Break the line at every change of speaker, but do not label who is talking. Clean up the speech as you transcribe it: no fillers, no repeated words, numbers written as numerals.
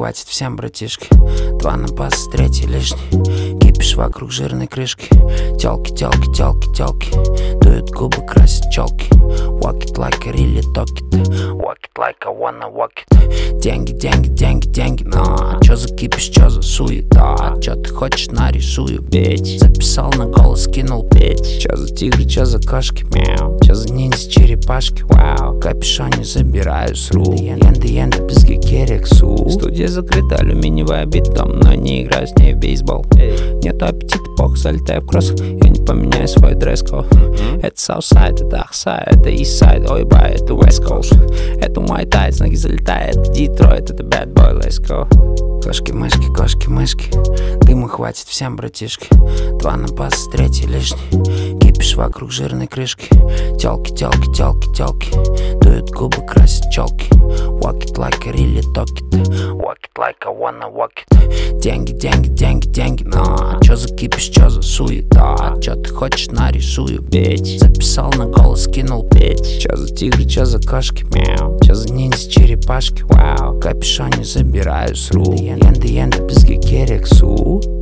хватит всем, братишки. 2 на бас, 3 лишний. Кипиш вокруг жирной крышки. Тёлки, тёлки, тёлки, тёлки. Дуют губы, красят челки. Walk it like I really talk it. Walk it like I wanna walk it. Деньги, деньги, деньги, деньги. Чё за кипиш, чё за суета? Чё ты хочешь, нарисую, бить. Записал на голос, кинул петь. Чё за тигры, чё за кошки, мяу. Чё за ниндзя, черепашки, вау. Капюшон не забираю с рук. Енда, бізге керек су. Студия закрыта, алюминиевая битом, но не играю с ней в бейсбол. Нету аппетита, пох, залетаю в кроссах. Я не поменяю свой дресс-код. Это Southside, это Ахсай, это Eastside. Ой, бай, это West Coast. Это Muay Thai, с ноги залетает. Это Детройт, это Bad Boy, let's go. Кошки-мышки, кошки-мышки. Дыма хватит всем, братишки. 2 на бас, 3 лишний. Кипиш вокруг жирной крышки. Тёлки, тёлки, тёлки, тёлки. Дуют губы, красят челки. Walk it like I really talk it. Walk it like I wanna walk it. Деньги, деньги, деньги, деньги. Чё за кипиш, чё за суета? Чё ты хочешь, нарисую, бить. Записал на голос, кинул петь. Чё за тигры, чё за кошки, мяу. Чё за ниндзя, черепашки, вау. Капюшон не забираю с рук. Енда, бізге керек су.